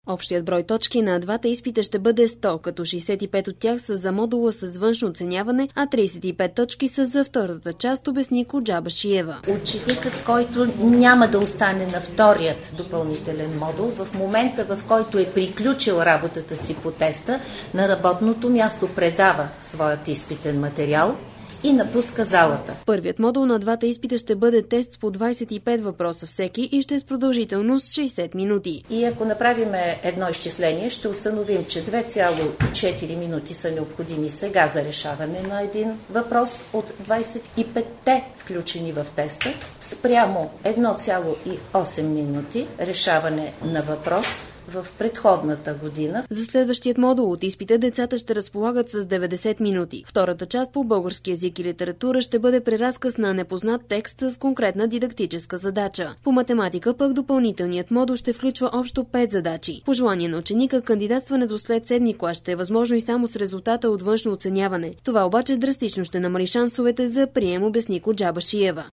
Общият брой точки на двата изпита ще бъде 100, като 65 от тях са за модула с външно оценяване, а 35 точки са за втората част, обясни Коджабашиева. Ученикът, който няма да остане на вторият допълнителен модул, в момента, в който е приключил работата си по теста, на работното място предава своят изпитен материал и напуска залата. Първият модул на двата изпита ще бъде тест с по 25 въпроса всеки и ще е с продължителност 60 минути. И ако направим едно изчисление, ще установим, че 2,4 минути са необходими сега за решаване на един въпрос от 25-те включени в теста, спрямо 1,8 минути решаване на въпрос в предходната година. За следващият модул от изпита децата ще разполагат с 90 минути. Втората част по български език и литература ще бъде преразказ на непознат текст с конкретна дидактическа задача. По математика пък допълнителният модул ще включва общо 5 задачи. По желание на ученика кандидатстването след 7 клас ще е възможно и само с резултата от външно оценяване. Това обаче драстично ще намали шансовете за прием, обясни Коджабашиева.